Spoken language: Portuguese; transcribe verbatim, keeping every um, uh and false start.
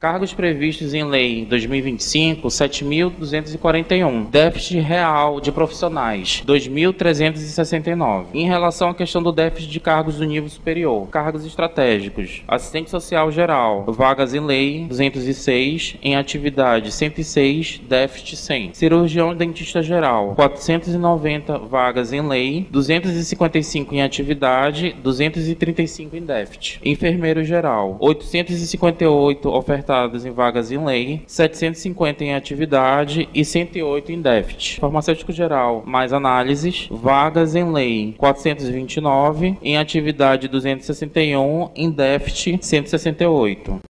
Cargos previstos em Lei dois mil e vinte e cinco, sete mil duzentos e quarenta e um. Déficit real de profissionais, dois mil trezentos e sessenta e nove. Em relação à questão do déficit de cargos do nível superior, cargos estratégicos, assistente social geral, vagas em Lei duzentos e seis, em atividade cento e seis, déficit cem. Cirurgião e dentista geral, quatrocentas e noventa vagas em Lei, duzentos e cinquenta e cinco em atividade, duzentos e trinta e cinco em déficit. Enfermeiro geral, oitocentos e cinquenta e oito ofertados em vagas em Lei, setecentos e cinquenta em atividade e cento e oito em déficit. Farmacêutico geral, mais análises, vagas em Lei, quatrocentos e vinte e nove, em atividade duzentos e sessenta e um, em déficit cento e sessenta e oito.